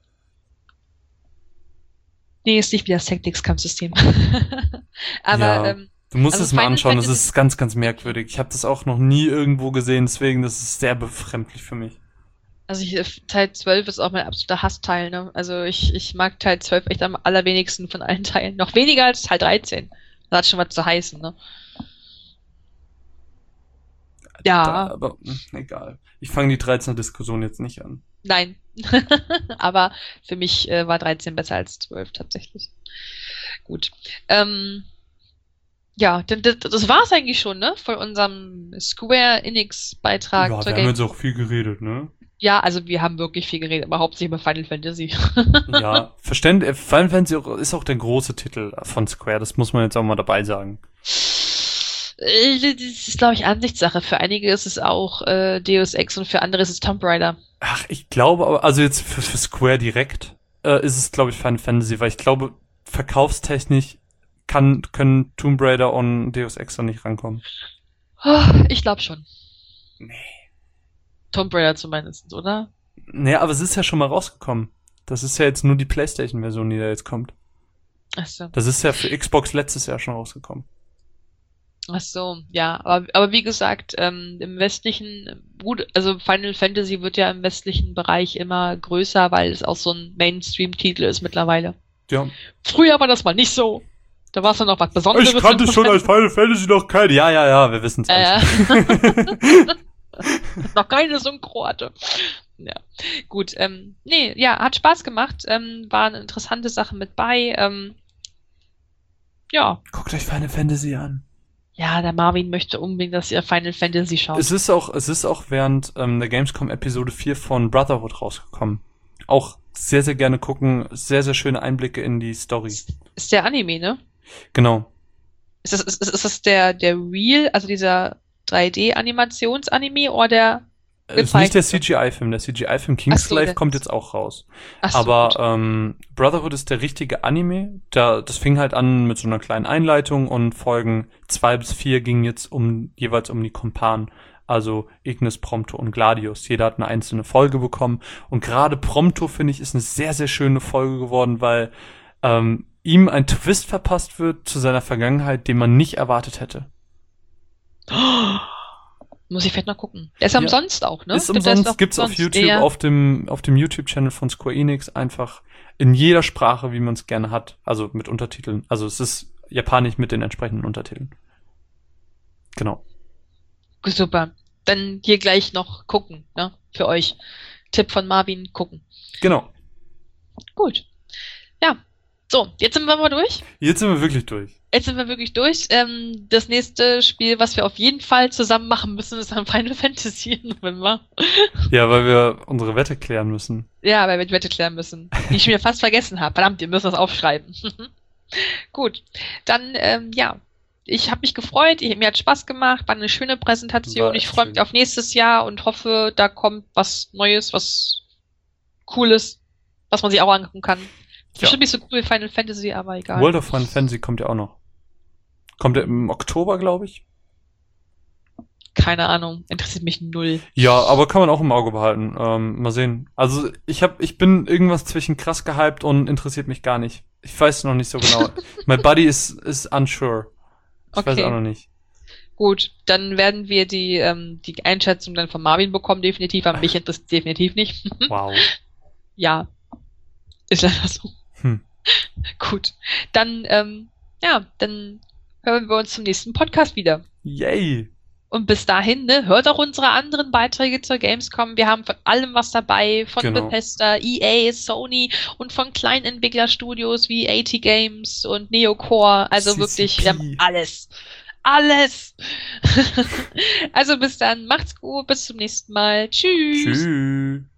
Nee, ist nicht wie das Tactics-Kampfsystem. Aber,
Ja.
ähm,
Du musst
also
es mal
Final
anschauen, das
Fantasy-
ist ganz, ganz merkwürdig. Ich habe das auch noch nie irgendwo gesehen, deswegen das ist sehr befremdlich für mich.
Also ich, Teil zwölf ist auch mein absoluter Hassteil, ne? Also ich, ich mag Teil zwölf echt am allerwenigsten von allen Teilen. Noch weniger als Teil dreizehn. Das hat schon was zu heißen, ne? Ja.
Da, aber mh, egal. Ich fange die dreizehner Diskussion jetzt nicht an.
Nein. Aber für mich äh, war dreizehn besser als zwölf tatsächlich. Gut. Ähm, ja, das, das, das war's eigentlich schon, ne? Von unserem Square Enix Beitrag
Ja,
zur
wir haben
Game.
jetzt auch viel geredet, ne?
Ja, also wir haben wirklich viel geredet, aber hauptsächlich über Final Fantasy.
Ja, verständlich. Final Fantasy ist auch der große Titel von Square, das muss man jetzt auch mal dabei sagen.
Äh, Das ist, glaube ich, Ansichtssache. Für einige ist es auch äh, Deus Ex und für andere ist es Tomb Raider.
Ach, ich glaube aber, also jetzt für, für Square direkt äh, ist es, glaube ich, Final Fantasy, weil ich glaube, verkaufstechnisch kann, können Tomb Raider und Deus Ex da nicht rankommen.
Oh, ich glaube schon.
Nee.
Tomb Raider zumindest, oder?
Naja, aber es ist ja schon mal rausgekommen. Das ist ja jetzt nur die PlayStation-Version, die da jetzt kommt.
Ach so.
Das ist ja für Xbox letztes Jahr schon rausgekommen.
Ach so, ja. Aber, aber wie gesagt, ähm, im westlichen, gut, also Final Fantasy wird ja im westlichen Bereich immer größer, weil es auch so ein Mainstream-Titel ist mittlerweile.
Ja.
Früher war das mal nicht so. Da war es dann noch was Besonderes.
Ich kannte schon als Final Fantasy noch keine. Ja, ja, ja, wir wissen es.
Äh, noch keine Synchro hatte. Ja, gut. Ähm, nee, ja, hat Spaß gemacht. Ähm, waren interessante Sachen mit bei. Ähm, ja.
Guckt euch Final Fantasy an.
Ja, der Marvin möchte unbedingt, dass ihr Final Fantasy schaut.
Es ist auch, es ist auch während ähm, der Gamescom Episode vier von Brotherhood rausgekommen. Auch sehr, sehr gerne gucken. Sehr, sehr schöne Einblicke in die Story.
Ist, ist der Anime, ne?
Genau.
Ist das, ist, ist das der, der Real, also dieser drei D-Animations-Anime oder der
Es ist nicht der C G I-Film. Der C G I-Film Kingslave so, kommt jetzt auch raus. Ach so, aber ähm, Brotherhood ist der richtige Anime. Da, das fing halt an mit so einer kleinen Einleitung und Folgen zwei bis vier gingen jetzt um jeweils um die Kumpanen. Also Ignis, Prompto und Gladius. Jeder hat eine einzelne Folge bekommen. Und gerade Prompto, finde ich, ist eine sehr, sehr schöne Folge geworden, weil ähm, ihm ein Twist verpasst wird zu seiner Vergangenheit, den man nicht erwartet hätte.
Oh, muss ich vielleicht noch gucken. Der ist ja. umsonst auch, ne?
Ist umsonst, Gibt gibt's umsonst. auf YouTube, ja. auf dem auf dem YouTube-Channel von Square Enix einfach in jeder Sprache, wie man es gerne hat. Also mit Untertiteln. Also es ist japanisch mit den entsprechenden Untertiteln. Genau.
Super. Dann hier gleich noch gucken, ne? Für euch. Tipp von Marvin, gucken.
Genau.
Gut. Ja. So, jetzt sind wir mal durch.
Jetzt sind wir wirklich durch.
Jetzt sind wir wirklich durch. Ähm, das nächste Spiel, was wir auf jeden Fall zusammen machen müssen, ist ein Final Fantasy im November.
Ja, weil wir unsere Wette klären müssen.
Ja, weil wir die Wette klären müssen. Die ich mir fast vergessen habe. Verdammt, ihr müsst das aufschreiben. Gut. Dann, ähm, ja. Ich habe mich gefreut, ich, mir hat Spaß gemacht, war eine schöne Präsentation. War ich freue mich auf nächstes Jahr und hoffe, da kommt was Neues, was Cooles, was man sich auch angucken kann. Ja. Bestimmt nicht so cool wie Final Fantasy, aber egal.
World of Final Fantasy kommt ja auch noch. Kommt ja im Oktober, glaube ich.
Keine Ahnung, interessiert mich null.
Ja, aber kann man auch im Auge behalten. Ähm, mal sehen. Also ich hab, ich bin irgendwas zwischen krass gehypt und interessiert mich gar nicht. Ich weiß noch nicht so genau. My buddy is, is unsure. Ich okay. weiß auch noch nicht.
Gut, dann werden wir die, ähm, die Einschätzung dann von Marvin bekommen, definitiv. Aber mich interessiert definitiv nicht.
Wow.
Ja. Ist leider so.
Hm.
Gut. Dann, ähm, ja, dann hören wir uns zum nächsten Podcast wieder.
Yay!
Und bis dahin, ne, hört auch unsere anderen Beiträge zur Gamescom. Wir haben von allem was dabei, von
genau.
Bethesda, E A, Sony und von kleinen Entwicklerstudios wie A T Games und Neocore. Also
C C P.
wirklich, wir haben alles. Alles! Also bis dann, macht's gut, bis zum nächsten Mal. Tschüss!
Tschüss!